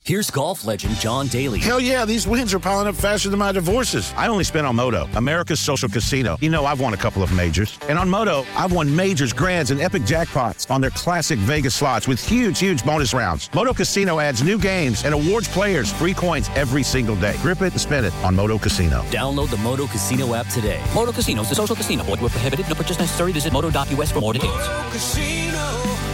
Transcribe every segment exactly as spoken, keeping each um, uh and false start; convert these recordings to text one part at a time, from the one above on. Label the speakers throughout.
Speaker 1: Here's golf legend John Daly.
Speaker 2: Hell yeah, these wins are piling up faster than my divorces. I only spent on Moto, America's social casino. You know, I've won a couple of majors. And on Moto, I've won majors, grands, and epic jackpots on their classic Vegas slots with huge, huge bonus rounds. Moto Casino adds new games and awards players free coins every single day. Grip it and spin it on Moto Casino.
Speaker 1: Download the Moto Casino app today. Moto Casino is the social casino. Void where prohibited. No purchase necessary. Visit moto dot u s for more details.
Speaker 3: Moto Casino,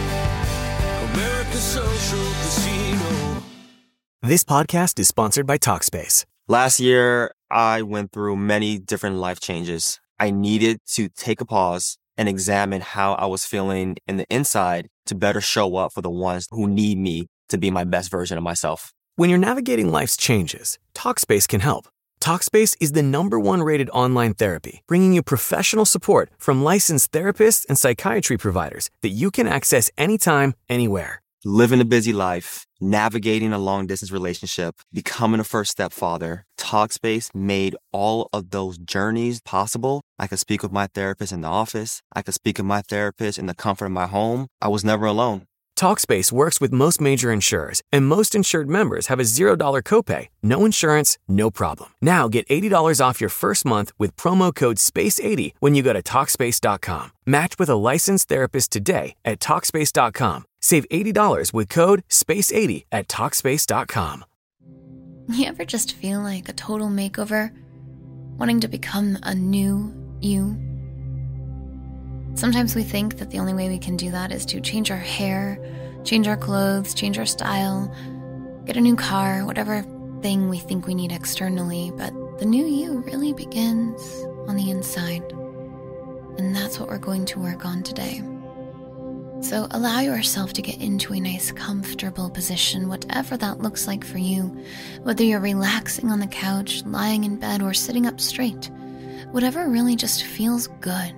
Speaker 3: America's social casino.
Speaker 4: This podcast is sponsored by Talkspace.
Speaker 5: Last year, I went through many different life changes. I needed to take a pause and examine how I was feeling in the inside to better show up for the ones who need me to be my best version of myself.
Speaker 4: When you're navigating life's changes, Talkspace can help. Talkspace is the number one rated online therapy, bringing you professional support from licensed therapists and psychiatry providers that you can access anytime, anywhere.
Speaker 5: Living a busy life, navigating a long-distance relationship, becoming a first-step father, Talkspace made all of those journeys possible. I could speak with my therapist in the office. I could speak with my therapist in the comfort of my home. I was never alone.
Speaker 4: Talkspace works with most major insurers, and most insured members have a zero dollars copay. No insurance, no problem. Now get eighty dollars off your first month with promo code space eighty when you go to Talkspace dot com. Match with a licensed therapist today at Talkspace dot com. Save eighty dollars with code space eighty at Talkspace dot com.
Speaker 6: You ever just feel like a total makeover? Wanting to become a new you? Sometimes we think that the only way we can do that is to change our hair, change our clothes, change our style, get a new car, whatever thing we think we need externally, but the new you really begins on the inside. And that's what we're going to work on today. So allow yourself to get into a nice, comfortable position, whatever that looks like for you, whether you're relaxing on the couch, lying in bed, or sitting up straight, whatever really just feels good.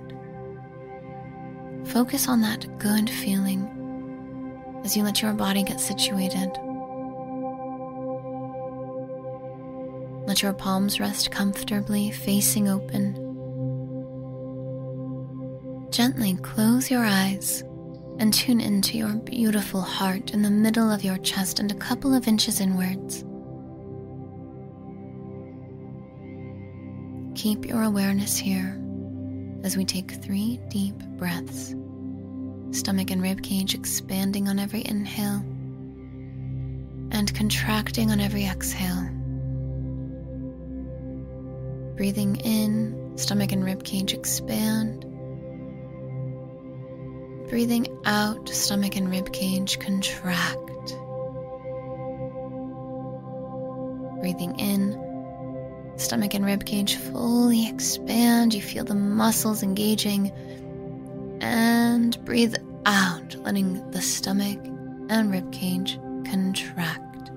Speaker 6: Focus on that good feeling as you let your body get situated. Let your palms rest comfortably, facing open. Gently close your eyes and tune into your beautiful heart in the middle of your chest and a couple of inches inwards. Keep your awareness here as we take three deep breaths. Stomach and ribcage expanding on every inhale and contracting on every exhale. Breathing in, stomach and ribcage expand. Breathing out, stomach and ribcage contract. Breathing in, stomach and ribcage fully expand. You feel the muscles engaging. And breathe out, letting the stomach and ribcage contract.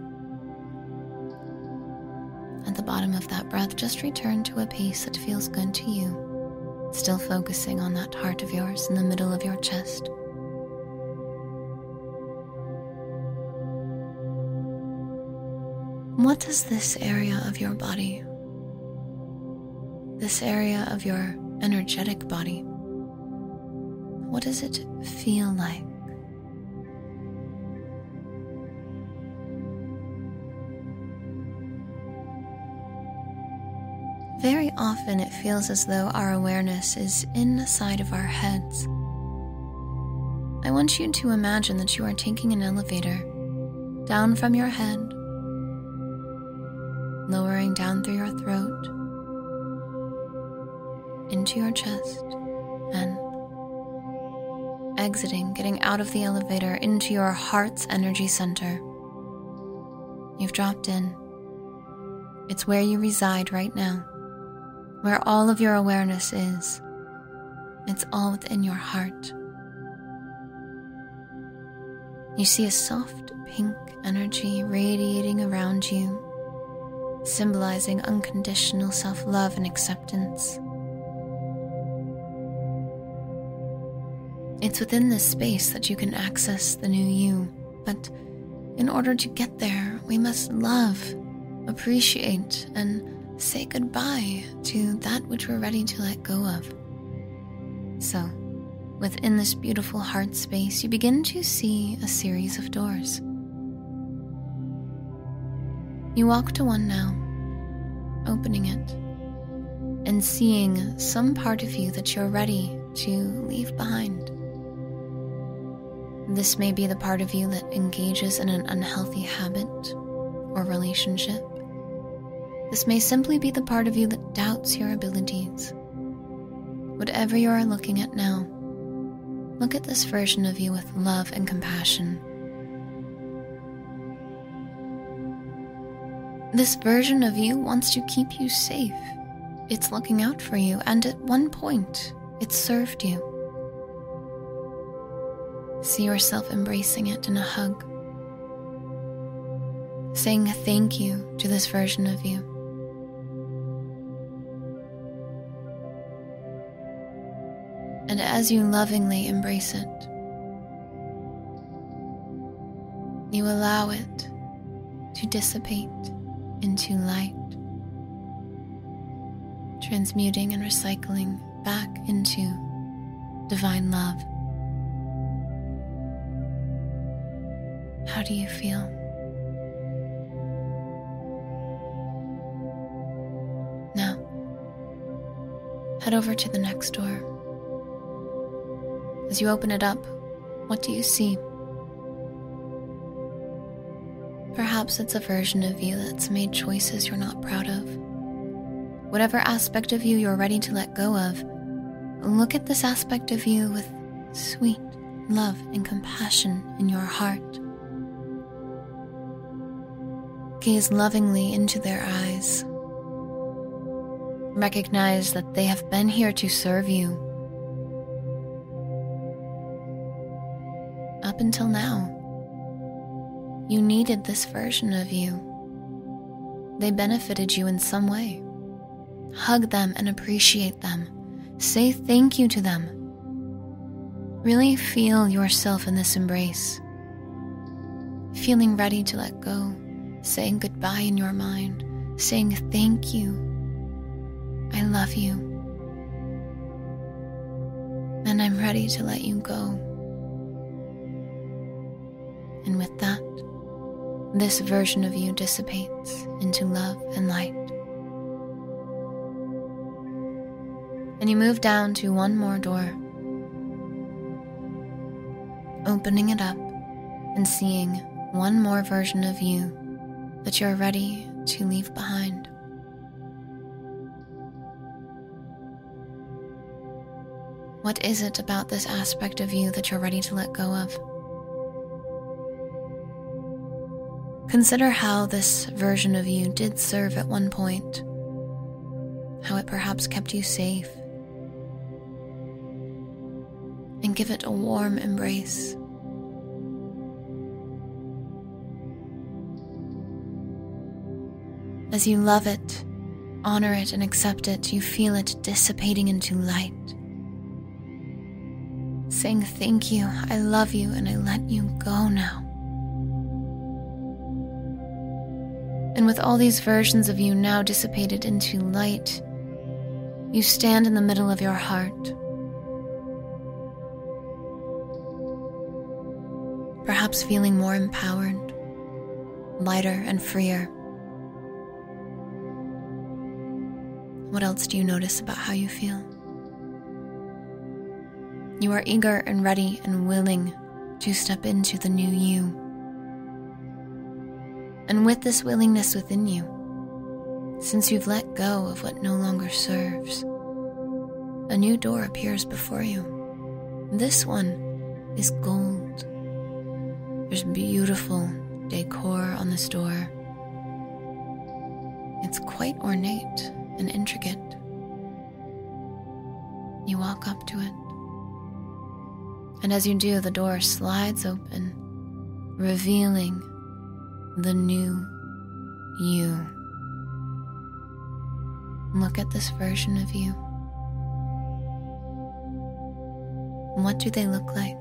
Speaker 6: At the bottom of that breath, just return to a pace that feels good to you, still focusing on that heart of yours in the middle of your chest. What does this area of your body, this area of your energetic body, what does it feel like? Very often it feels as though our awareness is inside of our heads. I want you to imagine that you are taking an elevator down from your head, lowering down through your throat, into your chest, and exiting, getting out of the elevator into your heart's energy center. You've dropped in. It's where you reside right now, where all of your awareness is. It's all within your heart. You see a soft pink energy radiating around you, symbolizing unconditional self-love and acceptance. It's within this space that you can access the new you, but in order to get there, we must love, appreciate, and say goodbye to that which we're ready to let go of. So, within this beautiful heart space, you begin to see a series of doors. You walk to one now, opening it, and seeing some part of you that you're ready to leave behind. This may be the part of you that engages in an unhealthy habit or relationship. This may simply be the part of you that doubts your abilities. Whatever you are looking at now, look at this version of you with love and compassion. This version of you wants to keep you safe. It's looking out for you, and at one point, it served you. See yourself embracing it in a hug, saying thank you to this version of you. And as you lovingly embrace it, you allow it to dissipate into light, transmuting and recycling back into divine love. How do you feel? Now, head over to the next door. As you open it up, what do you see? Perhaps it's a version of you that's made choices you're not proud of. Whatever aspect of you you're ready to let go of, look at this aspect of you with sweet love and compassion in your heart. Gaze lovingly into their eyes. Recognize that they have been here to serve you. Up until now, you needed this version of you. They benefited you in some way. Hug them and appreciate them. Say thank you to them. Really feel yourself in this embrace. Feeling ready to let go. Saying goodbye in your mind. Saying thank you. I love you. And I'm ready to let you go. And with that, this version of you dissipates into love and light. And you move down to one more door, opening it up and seeing one more version of you that you're ready to leave behind. What is it about this aspect of you that you're ready to let go of? Consider how this version of you did serve at one point, how it perhaps kept you safe, and give it a warm embrace. As you love it, honor it, and accept it, you feel it dissipating into light. Saying thank you, I love you, and I let you go now. And with all these versions of you now dissipated into light, you stand in the middle of your heart. Perhaps feeling more empowered, lighter and freer. What else do you notice about how you feel? You are eager and ready and willing to step into the new you. And with this willingness within you, since you've let go of what no longer serves, a new door appears before you. This one is gold. There's beautiful decor on this door. It's quite ornate and intricate. You walk up to it, and as you do, the door slides open, revealing the new you. Look at this version of you. What do they look like?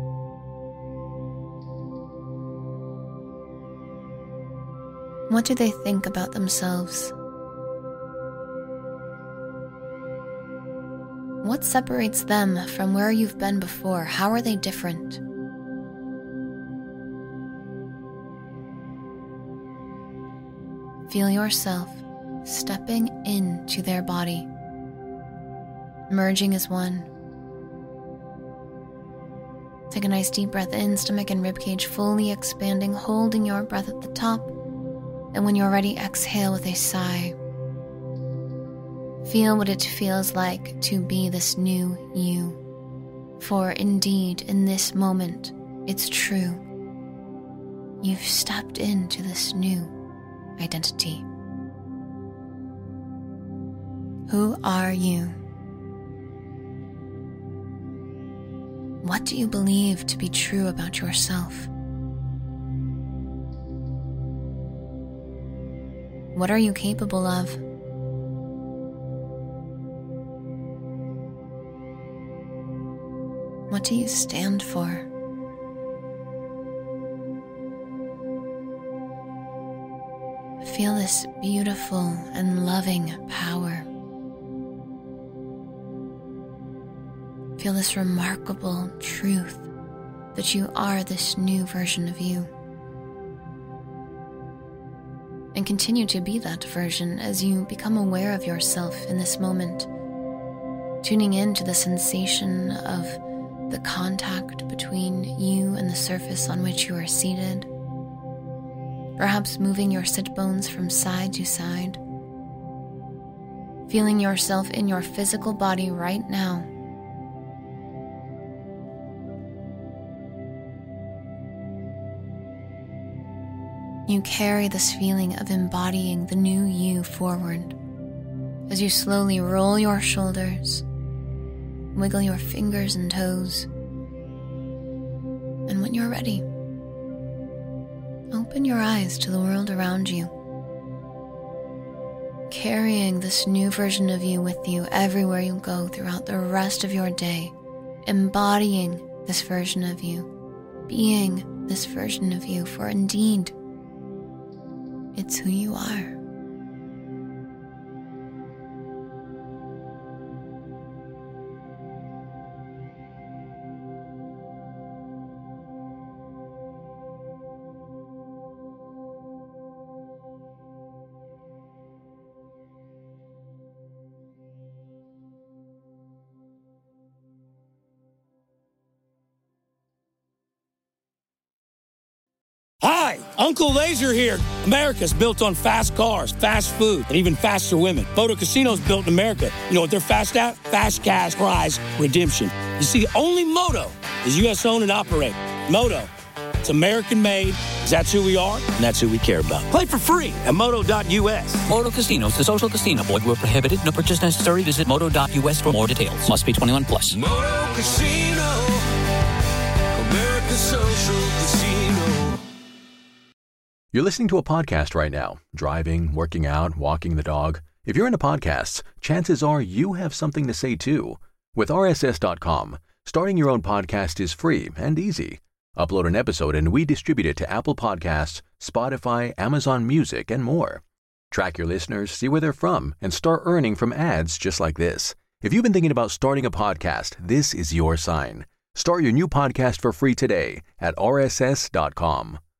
Speaker 6: What do they think about themselves? What separates them from where you've been before? How are they different? Feel yourself stepping into their body, merging as one. Take a nice deep breath in, stomach and ribcage fully expanding, holding your breath at the top. And when you're ready, exhale with a sigh. Feel what it feels like to be this new you. For indeed, in this moment, it's true. You've stepped into this new identity. Who are you? What do you believe to be true about yourself? What are you capable of? What do you stand for? Feel this beautiful and loving power. Feel this remarkable truth that you are this new version of you. And continue to be that version as you become aware of yourself in this moment, tuning in to the sensation of the contact between you and the surface on which you are seated, perhaps moving your sit bones from side to side, feeling yourself in your physical body right now. You carry this feeling of embodying the new you forward as you slowly roll your shoulders, wiggle your fingers and toes, and when you're ready, open your eyes to the world around you, carrying this new version of you with you everywhere you go throughout the rest of your day, embodying this version of you, being this version of you, for indeed, it's who you are.
Speaker 7: Hi, Uncle Laser here. America's built on fast cars, fast food, and even faster women. Moto Casino's built in America. You know what they're fast at? Fast cash prize redemption. You see, only Moto is U S owned and operated. Moto, it's American made, that's who we are, and that's who we care about. Play for free at moto dot U S.
Speaker 1: Moto Casinos, the social casino. Void where prohibited. No purchase necessary. Visit moto dot U S for more details. Must be twenty-one plus.
Speaker 3: Moto Casino, America's social casino.
Speaker 8: You're listening to a podcast right now, driving, working out, walking the dog. If you're into podcasts, chances are you have something to say too. With R S S dot com, starting your own podcast is free and easy. Upload an episode and we distribute it to Apple Podcasts, Spotify, Amazon Music, and more. Track your listeners, see where they're from, and start earning from ads just like this. If you've been thinking about starting a podcast, this is your sign. Start your new podcast for free today at R S S dot com.